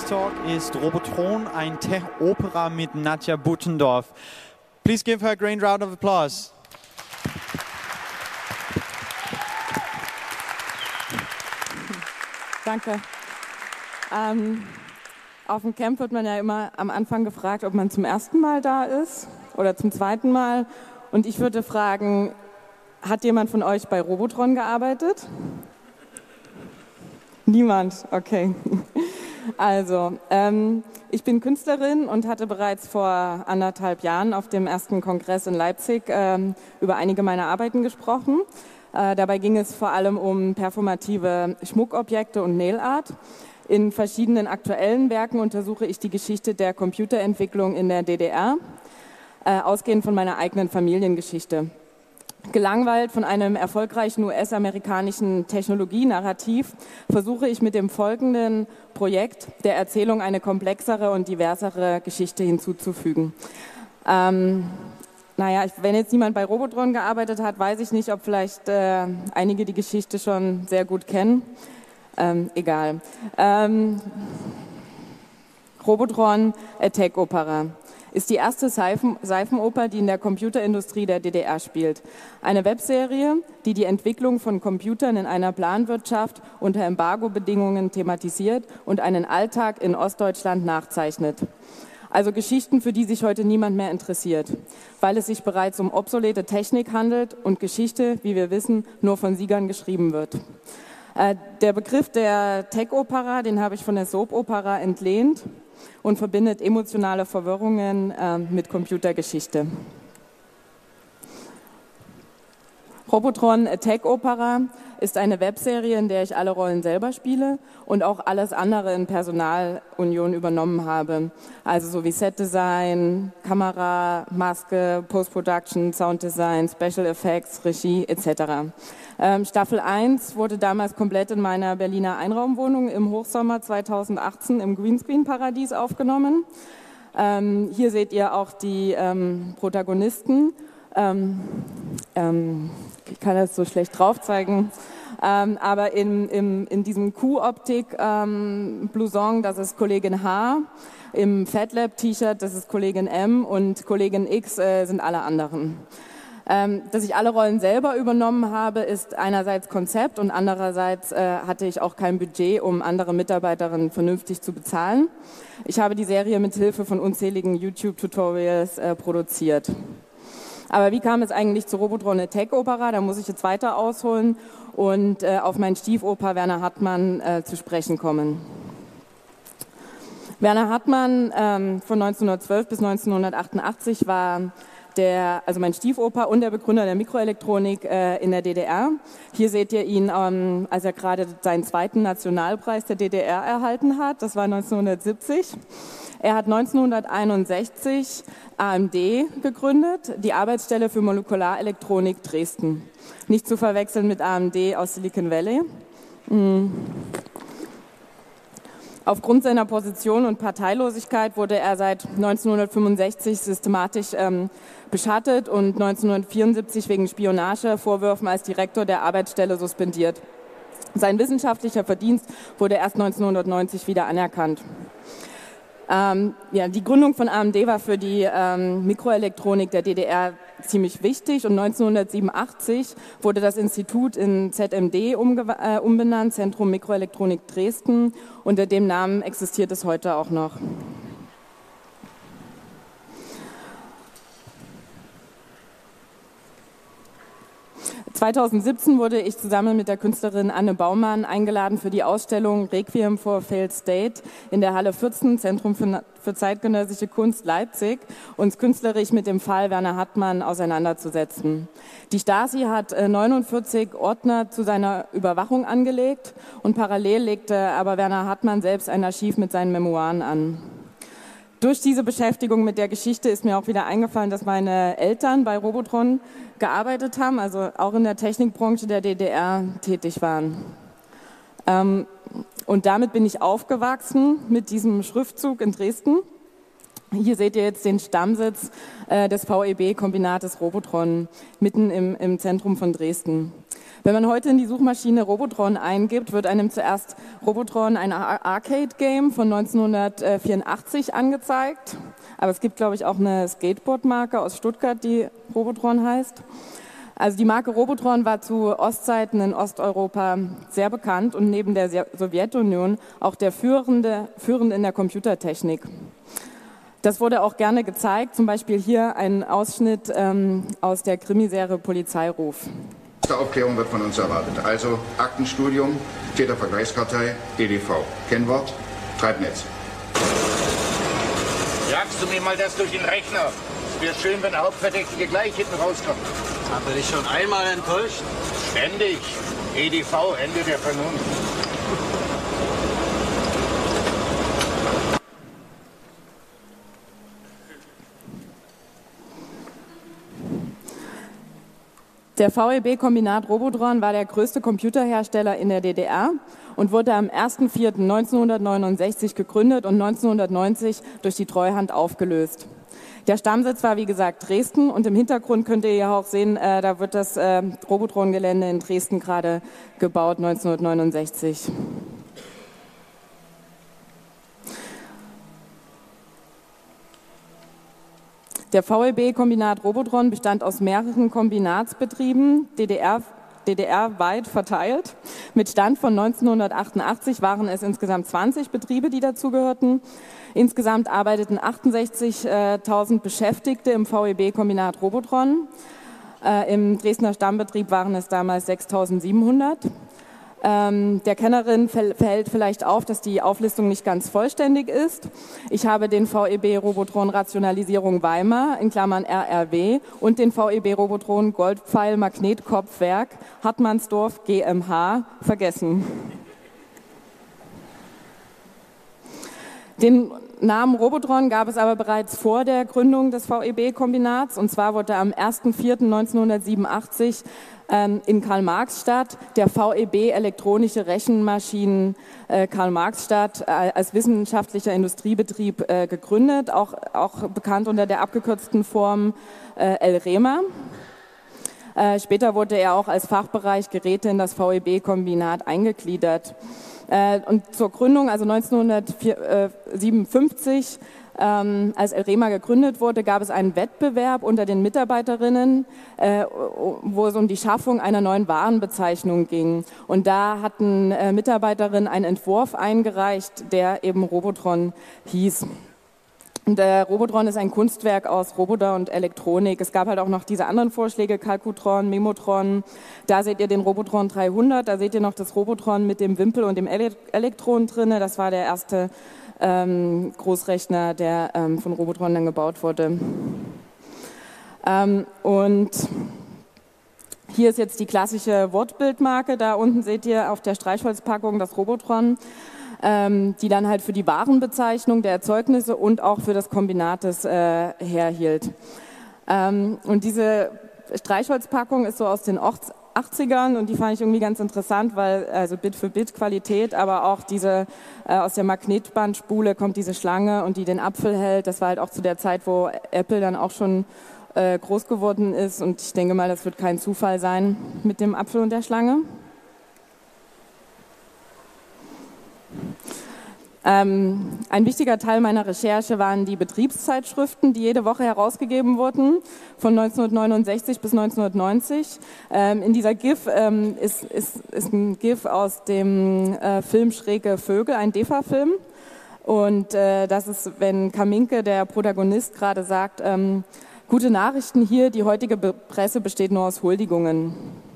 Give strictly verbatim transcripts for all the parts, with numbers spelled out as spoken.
Talk ist Robotron, ein Tech-Opera mit Nadja Buttendorf. Please give her a great round of applause. Danke. Ähm, auf dem Camp wird man ja immer am Anfang gefragt, ob man zum ersten Mal da ist oder zum zweiten Mal. Und ich würde fragen, hat jemand von euch bei Robotron gearbeitet? Niemand, okay. Also, ähm, ich bin Künstlerin und hatte bereits vor anderthalb Jahren auf dem ersten Kongress in Leipzig ähm, über einige meiner Arbeiten gesprochen. Äh, dabei ging es vor allem um performative Schmuckobjekte und Nail Art. In verschiedenen aktuellen Werken untersuche ich die Geschichte der Computerentwicklung in der D D R, äh, ausgehend von meiner eigenen Familiengeschichte. Gelangweilt von einem erfolgreichen U S-amerikanischen Technologienarrativ versuche ich mit dem folgenden Projekt der Erzählung eine komplexere und diversere Geschichte hinzuzufügen. Ähm, naja, wenn jetzt niemand bei Robotron gearbeitet hat, weiß ich nicht, ob vielleicht äh, einige die Geschichte schon sehr gut kennen. Ähm, egal. Ähm, Robotron, A Tech-Opera, ist die erste Seifen, Seifenoper, die in der Computerindustrie der D D R spielt. Eine Webserie, die die Entwicklung von Computern in einer Planwirtschaft unter Embargo-Bedingungen thematisiert und einen Alltag in Ostdeutschland nachzeichnet. Also Geschichten, für die sich heute niemand mehr interessiert, weil es sich bereits um obsolete Technik handelt und Geschichte, wie wir wissen, nur von Siegern geschrieben wird. Äh, der Begriff der Tech-Opera, den habe ich von der Soap-Opera entlehnt und verbindet emotionale Verwirrungen äh, mit Computergeschichte. Robotron, A Tech-Opera ist eine Webserie, in der ich alle Rollen selber spiele und auch alles andere in Personalunion übernommen habe. Also so wie Setdesign, Kamera, Maske, Post-Production, Sounddesign, Special Effects, Regie et cetera. Ähm, Staffel eins wurde damals komplett in meiner Berliner Einraumwohnung im Hochsommer zweitausendachtzehn im Greenscreen-Paradies aufgenommen. Ähm, hier seht ihr auch die ähm, Protagonisten. Ähm, ähm, ich kann das so schlecht drauf zeigen, ähm, aber in, in, in diesem Q-Optik-Blouson, ähm, das ist Kollegin H, im FatLab-T-Shirt, das ist Kollegin M und Kollegin X äh, sind alle anderen. Ähm, dass ich alle Rollen selber übernommen habe, ist einerseits Konzept und andererseits äh, hatte ich auch kein Budget, um andere Mitarbeiterinnen vernünftig zu bezahlen. Ich habe die Serie mit Hilfe von unzähligen YouTube-Tutorials äh, produziert. Aber wie kam es eigentlich zu Robotron, A Tech-Opera? Da muss ich jetzt weiter ausholen und äh, auf meinen Stiefoper Werner Hartmann äh, zu sprechen kommen. Werner Hartmann ähm, von neunzehnhundertzwölf bis neunzehnhundertachtundachtzig war der, also mein Stiefoper und der Begründer der Mikroelektronik äh, in der D D R. Hier seht ihr ihn, ähm, als er gerade seinen zweiten Nationalpreis der D D R erhalten hat. Das war neunzehnhundertsiebzig. Er hat neunzehnhunderteinundsechzig A M D gegründet, die Arbeitsstelle für Molekularelektronik Dresden. Nicht zu verwechseln mit A M D aus Silicon Valley. Mhm. Aufgrund seiner Position und Parteilosigkeit wurde er seit neunzehnhundertfünfundsechzig systematisch ähm, beschattet und neunzehnhundertvierundsiebzig wegen Spionagevorwürfen als Direktor der Arbeitsstelle suspendiert. Sein wissenschaftlicher Verdienst wurde erst neunzehnhundertneunzig wieder anerkannt. Ähm, ja, die Gründung von A M D war für die ähm, Mikroelektronik der D D R ziemlich wichtig und neunzehnhundertsiebenundachtzig wurde das Institut in Z M D umge- äh, umbenannt, Zentrum Mikroelektronik Dresden. Unter dem Namen existiert es heute auch noch. zweitausendsiebzehn wurde ich zusammen mit der Künstlerin Anne Baumann eingeladen für die Ausstellung Requiem for a Failed State in der Halle vierzehn, Zentrum für, für zeitgenössische Kunst Leipzig, uns künstlerisch mit dem Fall Werner Hartmann auseinanderzusetzen. Die Stasi hat äh, neunundvierzig Ordner zu seiner Überwachung angelegt und parallel legte aber Werner Hartmann selbst ein Archiv mit seinen Memoiren an. Durch diese Beschäftigung mit der Geschichte ist mir auch wieder eingefallen, dass meine Eltern bei Robotron gearbeitet haben, also auch in der Technikbranche der D D R tätig waren. Ähm, und damit bin ich aufgewachsen mit diesem Schriftzug in Dresden. Hier seht ihr jetzt den Stammsitz äh, des V E B-Kombinates Robotron, mitten im, im Zentrum von Dresden. Wenn man heute in die Suchmaschine Robotron eingibt, wird einem zuerst Robotron, ein Arcade-Game von neunzehnhundertvierundachtzig angezeigt. Aber es gibt, glaube ich, auch eine Skateboard-Marke aus Stuttgart, die Robotron heißt. Also die Marke Robotron war zu Ostzeiten in Osteuropa sehr bekannt und neben der Sowjetunion auch der führende, führende in der Computertechnik. Das wurde auch gerne gezeigt, zum Beispiel hier ein Ausschnitt ähm, aus der Krimiserie Polizeiruf. Aufklärung wird von uns erwartet. Also Aktenstudium, Tätervergleichskartei, E D V. Kennwort, Treibnetz. Jagst du mir mal das durch den Rechner? Es wäre schön, wenn der Hauptverdächtige gleich hinten rauskommt. Haben wir dich schon einmal enttäuscht? Ständig. E D V, Ende der Vernunft. Der V E B-Kombinat Robotron war der größte Computerhersteller in der D D R und wurde am ersten vierten neunzehnhundertneunundsechzig gegründet und neunzehnhundertneunzig durch die Treuhand aufgelöst. Der Stammsitz war wie gesagt Dresden und im Hintergrund könnt ihr ja auch sehen, äh, da wird das äh, Robotron-Gelände in Dresden gerade gebaut, neunzehnhundertneunundsechzig. Der V E B-Kombinat Robotron bestand aus mehreren Kombinatsbetrieben, D D R, D D R-weit verteilt. Mit Stand von neunzehnhundertachtundachtzig waren es insgesamt zwanzig Betriebe, die dazugehörten. Insgesamt arbeiteten achtundsechzigtausend Beschäftigte im V E B-Kombinat Robotron. Äh, Im Dresdner Stammbetrieb waren es damals sechstausendsiebenhundert. Ähm, der Kennerin fällt vielleicht auf, dass die Auflistung nicht ganz vollständig ist. Ich habe den V E B Robotron Rationalisierung Weimar in Klammern R R W und den V E B Robotron Goldpfeil Magnetkopfwerk Hartmannsdorf G m H vergessen. Den Namen Robotron gab es aber bereits vor der Gründung des V E B-Kombinats und zwar wurde am ersten vierten neunzehnhundertsiebenundachtzig ähm, in Karl-Marx-Stadt der V E B Elektronische Rechenmaschinen äh, Karl-Marx-Stadt äh, als wissenschaftlicher Industriebetrieb äh, gegründet, auch, auch bekannt unter der abgekürzten Form äh, Elrema. Äh, später wurde er auch als Fachbereich Geräte in das V E B-Kombinat eingegliedert. Und zur Gründung, also neunzehnhundertsiebenundfünfzig, ähm, als Elrema gegründet wurde, gab es einen Wettbewerb unter den Mitarbeiterinnen, äh, wo es um die Schaffung einer neuen Warenbezeichnung ging. Und da hatten äh, Mitarbeiterinnen einen Entwurf eingereicht, der eben Robotron hieß. Und der Robotron ist ein Kunstwerk aus Roboter und Elektronik. Es gab halt auch noch diese anderen Vorschläge, Calcutron, Memotron. Da seht ihr den Robotron dreihundert, da seht ihr noch das Robotron mit dem Wimpel und dem Ele Elektron drin. Das war der erste ähm, Großrechner, der ähm, von Robotron dann gebaut wurde. Ähm, und hier ist jetzt die klassische Wortbildmarke. Da unten seht ihr auf der Streichholzpackung das Robotron, die dann halt für die Warenbezeichnung der Erzeugnisse und auch für das Kombinates äh, herhielt. Ähm, und diese Streichholzpackung ist so aus den achtzigern und die fand ich irgendwie ganz interessant, weil also Bit für Bit Qualität, aber auch diese äh, aus der Magnetbandspule kommt diese Schlange und die den Apfel hält. Das war halt auch zu der Zeit, wo Apple dann auch schon äh, groß geworden ist und ich denke mal, das wird kein Zufall sein mit dem Apfel und der Schlange. Ähm, ein wichtiger Teil meiner Recherche waren die Betriebszeitschriften, die jede Woche herausgegeben wurden, von neunzehnhundertneunundsechzig bis neunzehnhundertneunzig. Ähm, in dieser GIF ähm, ist, ist, ist ein GIF aus dem äh, Film Schräge Vögel, ein D E F A-Film. Und äh, das ist, wenn Kaminke, der Protagonist, gerade sagt, ähm, gute Nachrichten hier, die heutige Be- Presse besteht nur aus Huldigungen.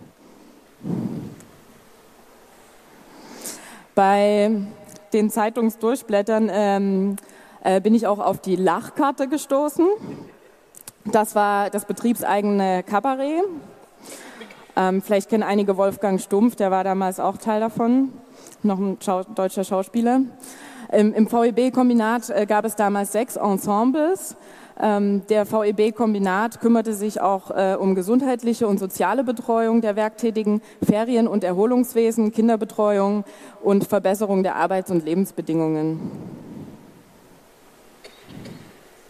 Bei den Zeitungsdurchblättern ähm, äh, bin ich auch auf die Lachkarte gestoßen. Das war das betriebseigene Kabarett. Ähm, vielleicht kennen einige Wolfgang Stumpf, der war damals auch Teil davon, noch ein Schau- deutscher Schauspieler. Ähm, Im V E B-Kombinat äh, gab es damals sechs Ensembles. Ähm, der V E B-Kombinat kümmerte sich auch äh, um gesundheitliche und soziale Betreuung der Werktätigen, Ferien- und Erholungswesen, Kinderbetreuung und Verbesserung der Arbeits- und Lebensbedingungen.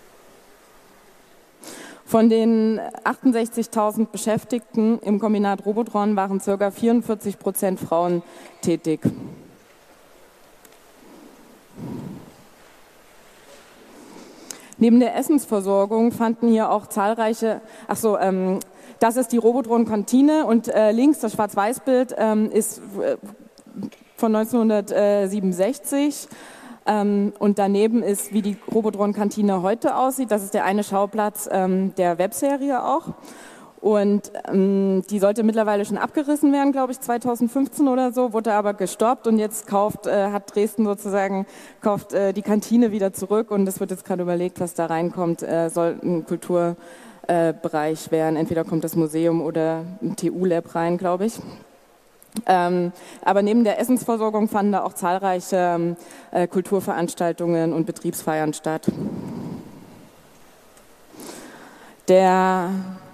Von den achtundsechzigtausend Beschäftigten im Kombinat Robotron waren ca. vierundvierzig Prozent Frauen tätig. Neben der Essensversorgung fanden hier auch zahlreiche, ach so, ähm, das ist die Robotron-Kantine und äh, links das Schwarz-Weiß-Bild ähm, ist äh, von neunzehnhundertsiebenundsechzig. Ähm, und daneben ist, wie die Robotron-Kantine heute aussieht. Das ist der eine Schauplatz ähm, der Webserie auch. Und ähm, die sollte mittlerweile schon abgerissen werden, glaube ich, zweitausendfünfzehn oder so, wurde aber gestoppt und jetzt kauft, äh, hat Dresden sozusagen, kauft äh, die Kantine wieder zurück und es wird jetzt gerade überlegt, was da reinkommt. Äh, soll ein Kulturbereich äh, werden, entweder kommt das Museum oder ein T U-Lab rein, glaube ich. Ähm, aber neben der Essensversorgung fanden da auch zahlreiche äh, Kulturveranstaltungen und Betriebsfeiern statt. Der,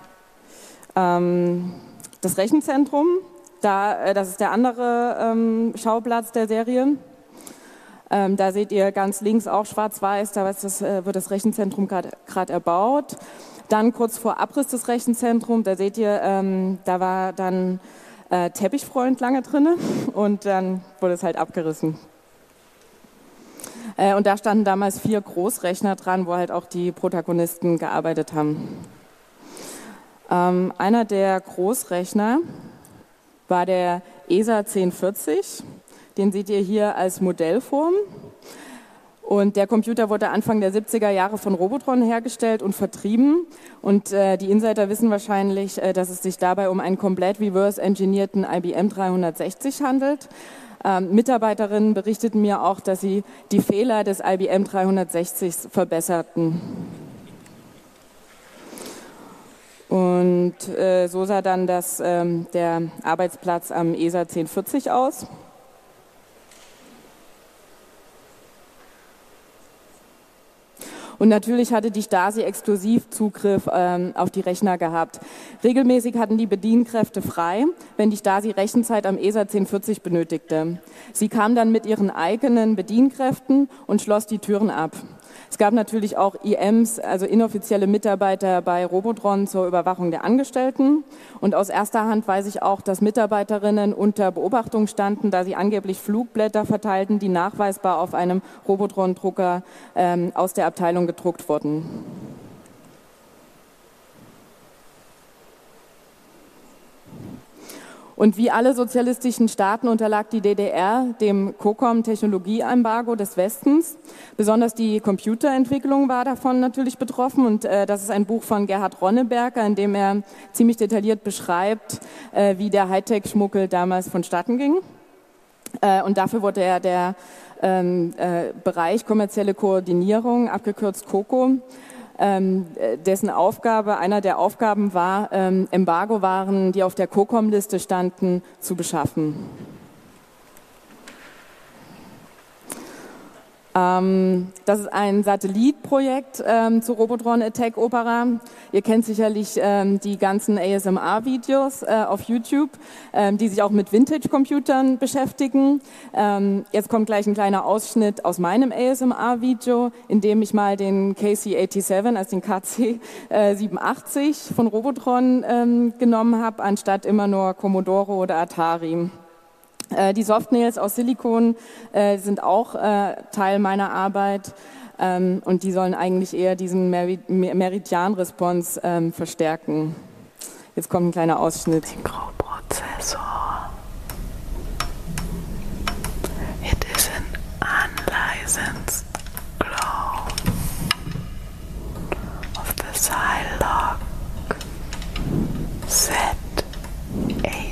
ähm, das Rechenzentrum, da, äh, das ist der andere ähm, Schauplatz der Serie. Ähm, da seht ihr ganz links auch schwarz-weiß, da ist das, äh, wird das Rechenzentrum gerade erbaut. Dann kurz vor Abriss des Rechenzentrums, da seht ihr, ähm, da war dann Äh, Teppichfreund lange drin und dann wurde es halt abgerissen. Äh, und da standen damals vier Großrechner dran, wo halt auch die Protagonisten gearbeitet haben. Ähm, einer der Großrechner war der E S A zehn vierzig, den seht ihr hier als Modellform. Und der Computer wurde Anfang der siebziger Jahre von Robotron hergestellt und vertrieben. Und äh, die Insider wissen wahrscheinlich, äh, dass es sich dabei um einen komplett reverse-engineerten I B M dreihundertsechzig handelt. Ähm, Mitarbeiterinnen berichteten mir auch, dass sie die Fehler des I B M dreihundertsechzig verbesserten. Und äh, so sah dann das, ähm, der Arbeitsplatz am E S A zehn vierzig aus. Und natürlich hatte die Stasi exklusiv Zugriff ähm, auf die Rechner gehabt. Regelmäßig hatten die Bedienkräfte frei, wenn die Stasi Rechenzeit am E S A zehn vierzig benötigte. Sie kam dann mit ihren eigenen Bedienkräften und schloss die Türen ab. Es gab natürlich auch I Ms, also inoffizielle Mitarbeiter bei Robotron zur Überwachung der Angestellten. Und aus erster Hand weiß ich auch, dass Mitarbeiterinnen unter Beobachtung standen, da sie angeblich Flugblätter verteilten, die nachweisbar auf einem Robotron-Drucker ähm, aus der Abteilung gedruckt wurden. Und wie alle sozialistischen Staaten unterlag die D D R dem COCOM-Technologieembargo des Westens. Besonders die Computerentwicklung war davon natürlich betroffen. Und äh, das ist ein Buch von Gerhard Ronneberger, in dem er ziemlich detailliert beschreibt, äh, wie der Hightech-Schmuggel damals vonstatten ging. Äh, und dafür wurde er der ähm, äh, Bereich kommerzielle Koordinierung, abgekürzt COCO, Ähm, dessen Aufgabe, einer der Aufgaben war, ähm, Embargo-Waren, die auf der COCOM-Liste standen, zu beschaffen. Ähm, das ist ein Satellitprojekt ähm, zu Robotron Attack Opera. Ihr kennt sicherlich ähm, die ganzen A S M R-Videos äh, auf YouTube, ähm, die sich auch mit Vintage-Computern beschäftigen. Ähm, jetzt kommt gleich ein kleiner Ausschnitt aus meinem A S M R-Video, in dem ich mal den K C siebenundachtzig, also den K C siebenundachtzig von Robotron ähm, genommen habe, anstatt immer nur Commodore oder Atari. Die Softnails aus Silikon äh, sind auch äh, Teil meiner Arbeit ähm, und die sollen eigentlich eher diesen Meridian-Response ähm, verstärken. Jetzt kommt ein kleiner Ausschnitt. Mikroprozessor. It is an unlicensed clone of the Zilog Z achtzig.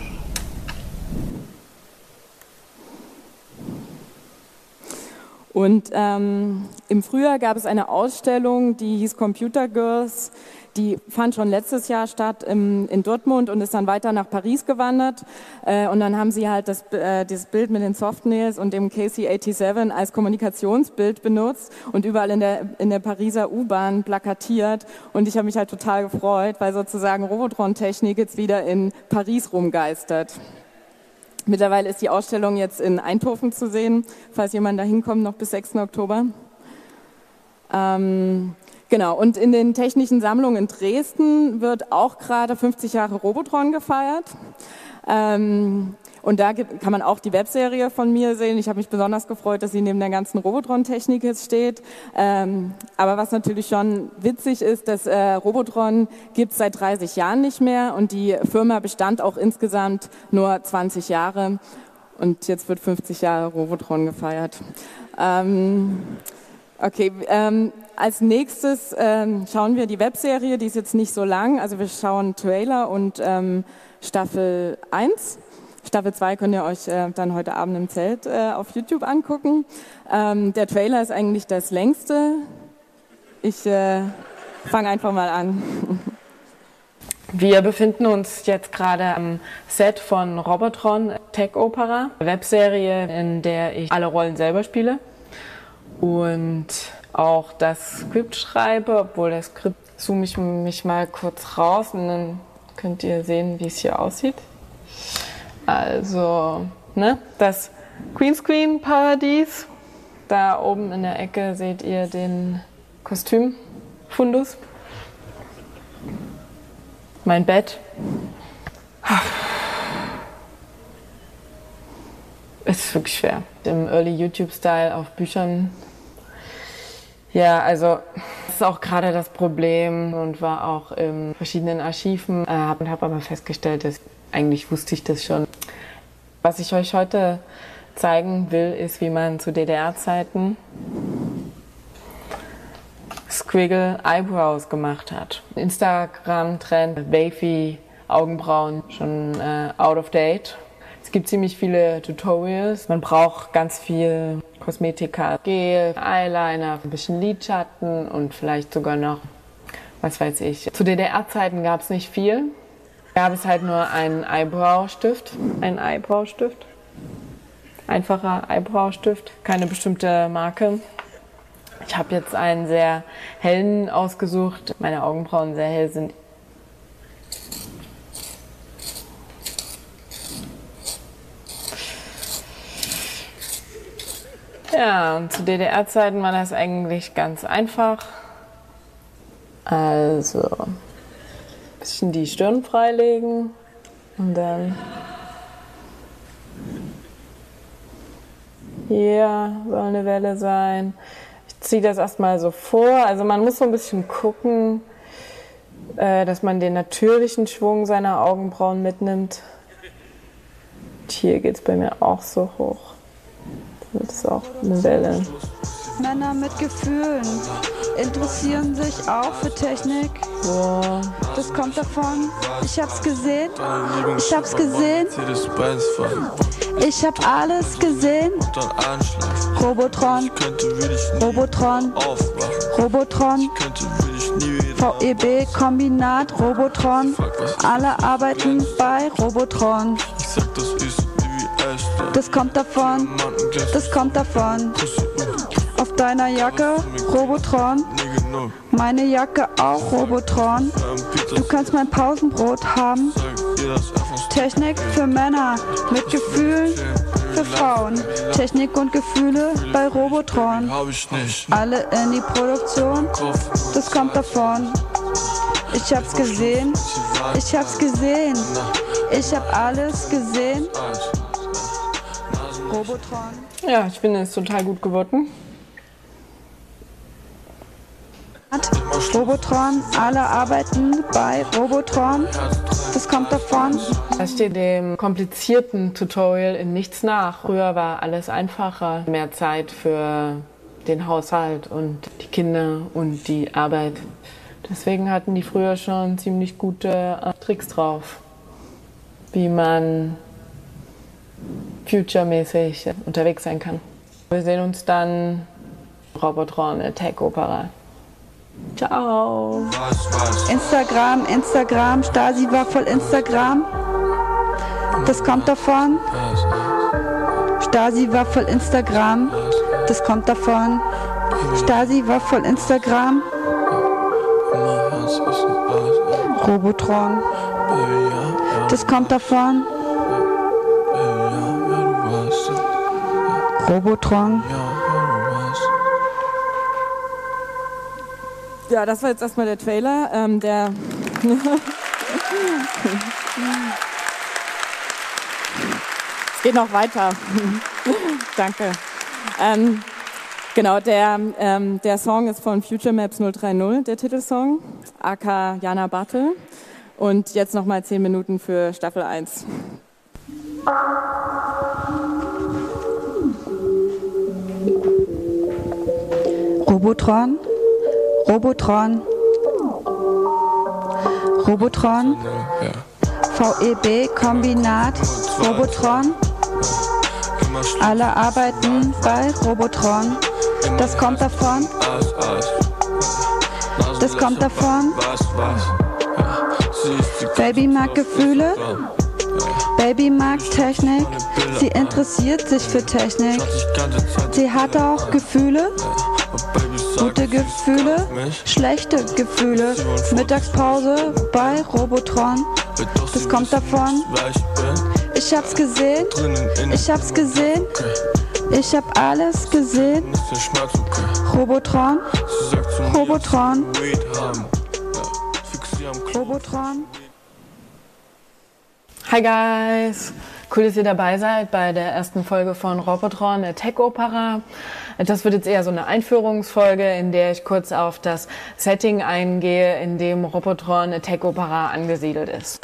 Und ähm, im Frühjahr gab es eine Ausstellung, die hieß Computer Girls. Die fand schon letztes Jahr statt im, in Dortmund und ist dann weiter nach Paris gewandert. Äh, und dann haben sie halt das, äh, das Bild mit den Softnails und dem K C siebenundachtzig als Kommunikationsbild benutzt und überall in der, in der Pariser U-Bahn plakatiert. Und ich habe mich halt total gefreut, weil sozusagen Robotron-Technik jetzt wieder in Paris rumgeistert. Mittlerweile ist die Ausstellung jetzt in Eindhoven zu sehen, falls jemand da hinkommt, noch bis sechsten Oktober. Ähm, Genau, und in den Technischen Sammlungen in Dresden wird auch gerade fünfzig Jahre Robotron gefeiert. Ähm, und da gibt, kann man auch die Webserie von mir sehen. Ich habe mich besonders gefreut, dass sie neben der ganzen Robotron-Technik jetzt steht. Ähm, aber was natürlich schon witzig ist, dass äh, Robotron gibt es seit dreißig Jahren nicht mehr und die Firma bestand auch insgesamt nur zwanzig Jahre. Und jetzt wird fünfzig Jahre Robotron gefeiert. Ähm, okay, ähm, als nächstes ähm, schauen wir die Webserie, die ist jetzt nicht so lang. Also wir schauen Trailer und ähm, Staffel eins. Staffel zwei könnt ihr euch äh, dann heute Abend im Zelt äh, auf YouTube angucken. Ähm, der Trailer ist eigentlich das längste. Ich äh, fange einfach mal an. Wir befinden uns jetzt gerade am Set von Robotron Tech Opera, Webserie, in der ich alle Rollen selber spiele und auch das Skript schreibe, obwohl das Skript zoome ich mich mal kurz raus und dann könnt ihr sehen, wie es hier aussieht. Also, ne, das Greenscreen-Paradies. Da oben in der Ecke seht ihr den Kostümfundus. Mein Bett. Es ist wirklich schwer. Im Early YouTube-Style auf Büchern. Ja, also das ist auch gerade das Problem und war auch in verschiedenen Archiven äh, und habe aber festgestellt, dass eigentlich wusste ich das schon. Was ich euch heute zeigen will, ist, wie man zu D D R-Zeiten Squiggle Eyebrows gemacht hat. Instagram-Trend, wavy Augenbrauen, schon äh, out of date. Es gibt ziemlich viele Tutorials. Man braucht ganz viel Kosmetika, Gel, Eyeliner, ein bisschen Lidschatten und vielleicht sogar noch, was weiß ich. Zu D D R-Zeiten gab es nicht viel. Gab es halt nur einen Eyebrow-Stift. Ein Eyebrow-Stift. Einfacher Eyebrow-Stift, keine bestimmte Marke. Ich habe jetzt einen sehr hellen ausgesucht. Meine Augenbrauen sehr hell sind. Ja, und zu D D R-Zeiten war das eigentlich ganz einfach. Also ein bisschen die Stirn freilegen und dann hier soll eine Welle sein. Ich ziehe das erstmal so vor. Also man muss so ein bisschen gucken, äh, dass man den natürlichen Schwung seiner Augenbrauen mitnimmt. Und hier geht es bei mir auch so hoch. Das ist auch eine Welle. Männer mit Gefühlen interessieren sich auch für Technik. So. Das kommt davon. Ich hab's gesehen. Ich hab's gesehen. Ich hab alles gesehen. Robotron. Robotron. Robotron. V E B-Kombinat. Robotron. Alle arbeiten bei Robotron. Das kommt davon. Das kommt davon. Auf deiner Jacke Robotron, meine Jacke auch Robotron. Du kannst mein Pausenbrot haben. Technik für Männer mit Gefühlen für Frauen. Technik und Gefühle bei Robotron. Alle in die Produktion, das kommt davon. Ich hab's gesehen, ich hab's gesehen, ich hab alles gesehen. Robotron. Ja, ich finde es total gut geworden. Robotron, alle arbeiten bei Robotron, das kommt davon. Das steht dem komplizierten Tutorial in nichts nach. Früher war alles einfacher, mehr Zeit für den Haushalt und die Kinder und die Arbeit. Deswegen hatten die früher schon ziemlich gute äh, Tricks drauf, wie man future-mäßig unterwegs sein kann. Wir sehen uns dann Robotron Tech Opera. Ciao. Instagram, Instagram, Stasi war voll Instagram. Das kommt davon. Stasi war voll Instagram. Das kommt davon. Stasi war voll Instagram. Robotron. Das kommt davon. Robotron. Ja, das war jetzt erstmal der Trailer. Ähm, der es geht noch weiter. Danke. Ähm, genau, der, ähm, der Song ist von Future Maps null drei null, der Titelsong, aka Jana Bartel. Und jetzt nochmal zehn Minuten für Staffel eins. Robotron, Robotron, Robotron, V E B-Kombinat, Robotron. Alle arbeiten bei Robotron. Das kommt davon. Das kommt davon. Baby mag Gefühle. Baby mag Technik. Sie interessiert sich für Technik. Sie hat auch Gefühle. Gute Gefühle, schlechte Gefühle. Mittagspause bei Robotron. Das kommt davon. Ich hab's gesehen. Ich hab's gesehen. Ich hab alles gesehen. Robotron. Robotron. Robotron. Hi guys! Cool, dass ihr dabei seid bei der ersten Folge von Robotron, der Tech-Opera. Das wird jetzt eher so eine Einführungsfolge, in der ich kurz auf das Setting eingehe, in dem Robotron, der Tech-Opera, angesiedelt ist.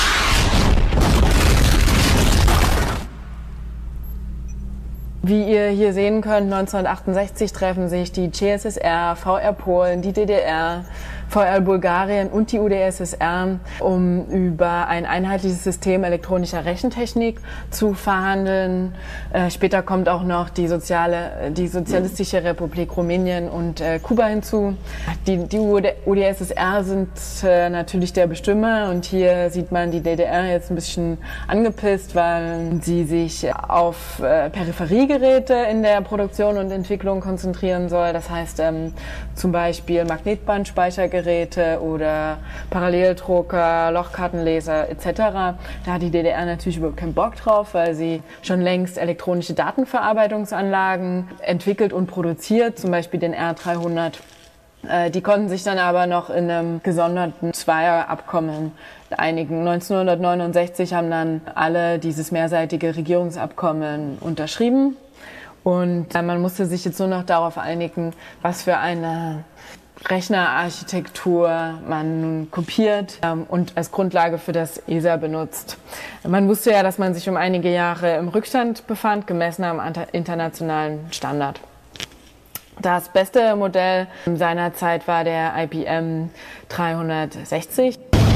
Wie ihr hier sehen könnt, neunzehnhundertachtundsechzig treffen sich die C S S R, V R Polen, die D D R, V R Bulgarien und die U D S S R, um über ein einheitliches System elektronischer Rechentechnik zu verhandeln. Äh, später kommt auch noch die, soziale, die Sozialistische Republik Rumänien und äh, Kuba hinzu. Die, die U D S S R sind äh, natürlich der Bestimmer, und hier sieht man die D D R jetzt ein bisschen angepisst, weil sie sich auf äh, Peripheriegeräte in der Produktion und Entwicklung konzentrieren soll. Das heißt ähm, zum Beispiel Magnetbandspeichergeräte oder Paralleldrucker, Lochkartenleser et cetera. Da hat die D D R natürlich überhaupt keinen Bock drauf, weil sie schon längst elektronische Datenverarbeitungsanlagen entwickelt und produziert, zum Beispiel den R dreihundert. Äh, die konnten sich dann aber noch in einem gesonderten Zweierabkommen einigen. neunzehnhundertneunundsechzig haben dann alle dieses mehrseitige Regierungsabkommen unterschrieben, und äh, man musste sich jetzt nur noch darauf einigen, was für eine Rechnerarchitektur man nun kopiert ähm, und als Grundlage für das E S A benutzt. Man wusste ja, dass man sich um einige Jahre im Rückstand befand, gemessen am internationalen Standard. Das beste Modell seiner Zeit war der I B M dreihundertsechzig.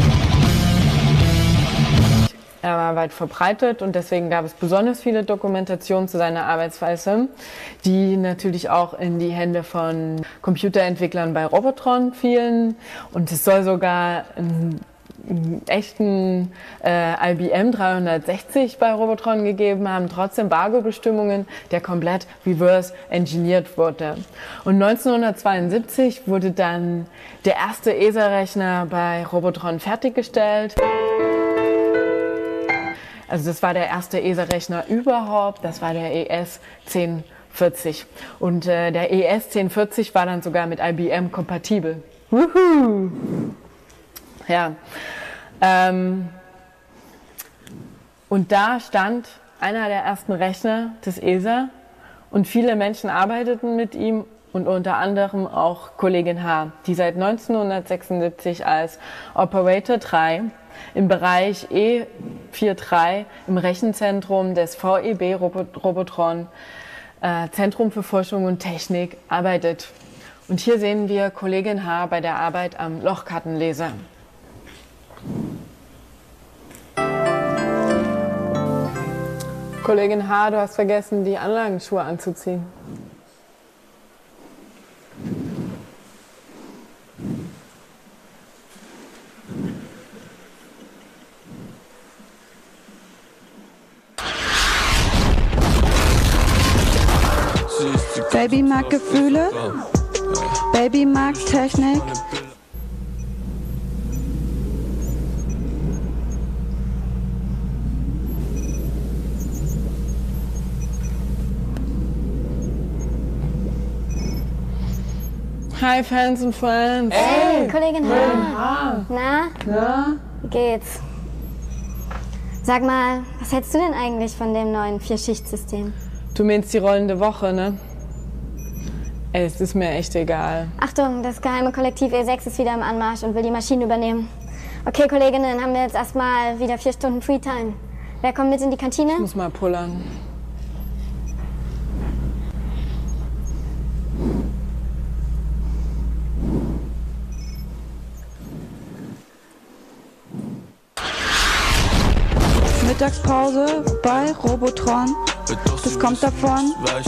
Er war weit verbreitet, und deswegen gab es besonders viele Dokumentationen zu seiner Arbeitsweise, die natürlich auch in die Hände von Computerentwicklern bei Robotron fielen. Und es soll sogar einen, einen echten äh, I B M dreihundertsechzig bei Robotron gegeben haben, trotz Embargo-Bestimmungen, der komplett reverse engineert wurde. Und neunzehnhundertzweiundsiebzig wurde dann der erste E S A-Rechner bei Robotron fertiggestellt. Also das war der erste E S A-Rechner überhaupt, das war der E S zehn vierzig. Und äh, der E S zehn vierzig war dann sogar mit I B M kompatibel. Wuhu! Ja. Ähm, und da stand einer der ersten Rechner des E S A, und viele Menschen arbeiteten mit ihm, und unter anderem auch Kollegin H., die seit neunzehnhundertsechsundsiebzig als Operator drei im Bereich E dreiundvierzig im Rechenzentrum des V E B Robotron, äh, Zentrum für Forschung und Technik, arbeitet. Und hier sehen wir Kollegin H. bei der Arbeit am Lochkartenleser. Kollegin H., du hast vergessen, die Anlagenschuhe anzuziehen. Baby mag Gefühle. Baby mag Technik. Hi Fans und Friends. Hey, Kollegin Kollegin H. Na? Na? Wie geht's? Sag mal, was hältst du denn eigentlich von dem neuen Vier-Schicht-System? Du meinst die rollende Woche, ne? Ey, es ist mir echt egal. Achtung, das geheime Kollektiv E sechs ist wieder im Anmarsch und will die Maschine übernehmen. Okay, Kolleginnen, haben wir jetzt erstmal wieder vier Stunden Freetime. Wer kommt mit in die Kantine? Ich muss mal pullern. Mittagspause bei Robotron. Das kommt davon.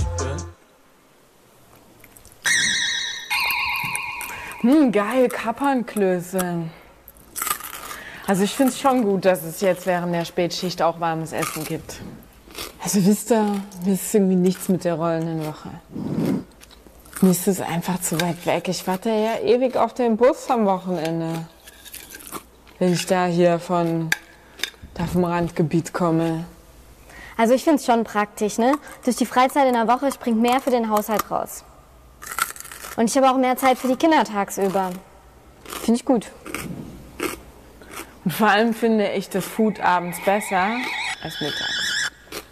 Hm, geil, Kappernklöße. Also ich finde es schon gut, dass es jetzt während der Spätschicht auch warmes Essen gibt. Also wisst ihr, mir ist irgendwie nichts mit der rollenden Woche. Mir ist es einfach zu weit weg. Ich warte ja ewig auf den Bus am Wochenende. Wenn ich da hier von da vom Randgebiet komme. Also ich finde es schon praktisch, ne? Durch die Freizeit in der Woche springt mehr für den Haushalt raus. Und ich habe auch mehr Zeit für die Kinder tagsüber. Finde ich gut. Und vor allem finde ich das Food abends besser als mittags.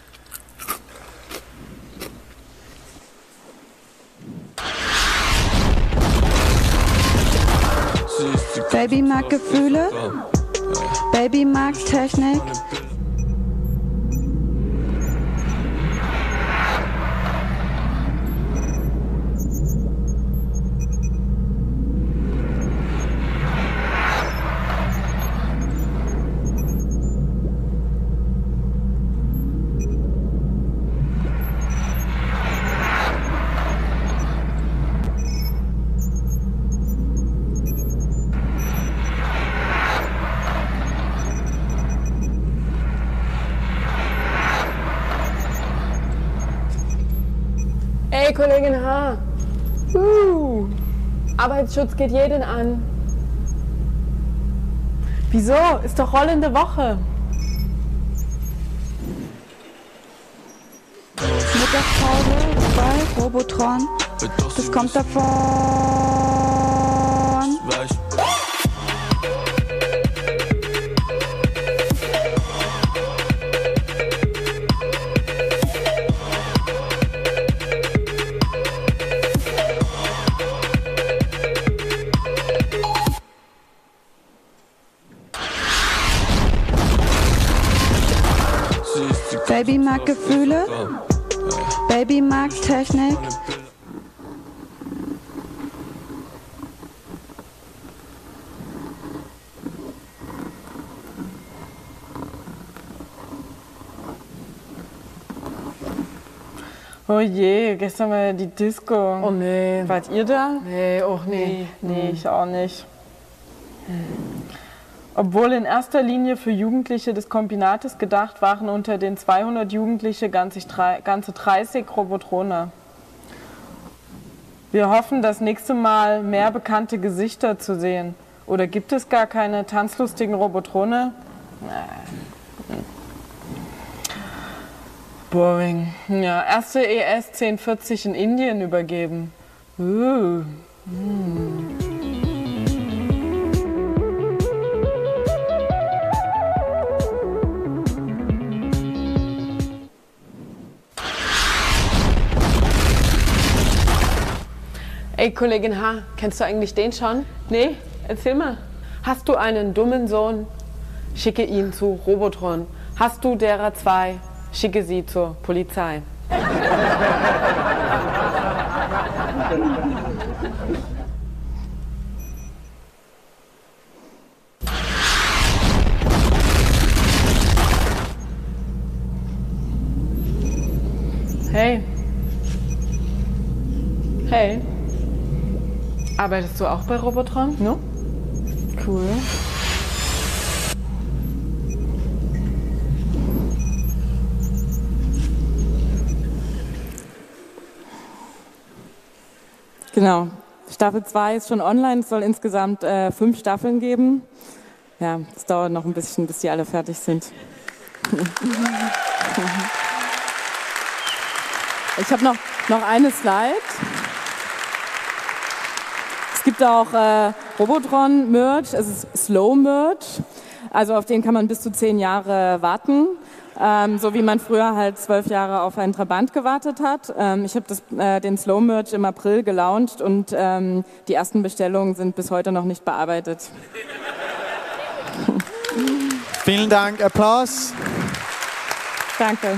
Baby mag Gefühle. Baby mag Technik. Hey, Kollegin H. Uh, Arbeitsschutz geht jeden an. Wieso? Ist doch rollende Woche. Mittagspause bei Robotron. Das kommt davon. Baby mag Gefühle. Baby mag Technik. Oh je, gestern war ja die Disco. Oh nee. Wart ihr da? Nee, auch Nee, nie. nee, ich auch nicht. Obwohl in erster Linie für Jugendliche des Kombinates gedacht waren unter den zweihundert Jugendliche ganze dreißig Robotroner. Wir hoffen, das nächste Mal mehr bekannte Gesichter zu sehen. Oder gibt es gar keine tanzlustigen Robotrone? Nee. Boring. Ja, erste E S zehn vierzig in Indien übergeben. Uh. Mm. Ey, Kollegin H., kennst du eigentlich den schon? Nee? Erzähl mal. Hast du einen dummen Sohn? Schicke ihn zu Robotron. Hast du derer zwei? Schicke sie zur Polizei. Hey. Hey. Arbeitest du auch bei Robotron? No? Cool. Genau. Staffel zwei ist schon online. Es soll insgesamt äh, fünf Staffeln geben. Ja, es dauert noch ein bisschen, bis die alle fertig sind. Ich habe noch, noch eine Slide. Es gibt auch äh, Robotron-Merch, es ist Slow-Merch, also auf den kann man bis zu zehn Jahre warten. Ähm, so wie man früher halt zwölf Jahre auf einen Trabant gewartet hat. Ähm, ich habe äh, den Slow Merch im April gelauncht und ähm, die ersten Bestellungen sind bis heute noch nicht bearbeitet. Vielen Dank, Applaus. Danke.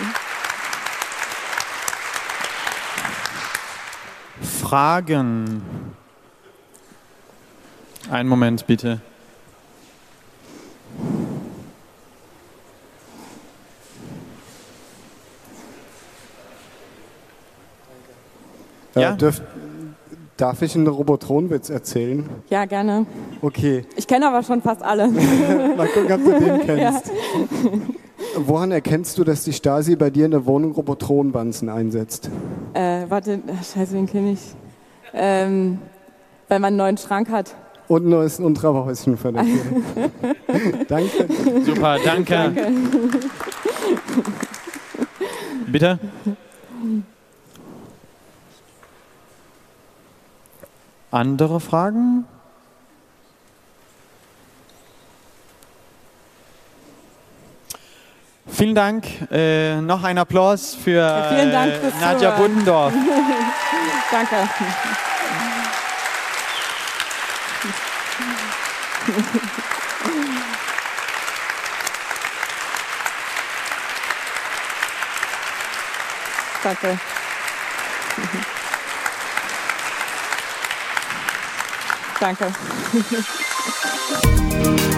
Fragen? Einen Moment, bitte. Ja? Äh, dürf, darf ich einen Robotron-Witz erzählen? Ja, gerne. Okay. Ich kenne aber schon fast alle. Mal gucken, ob du den kennst. Ja. Woran erkennst du, dass die Stasi bei dir in der Wohnung Robotron-Wanzen einsetzt? Äh, warte, scheiße, den kenne ich. Ähm, weil man einen neuen Schrank hat. Und ein neues Unterhäuschen für dich. Danke. Super, danke. Danke. Bitte? Andere Fragen? Vielen Dank. Äh, noch ein Applaus für ja, vielen Dank fürs äh, Nadja Zuhören. Buttendorf. Danke. Danke. Danke.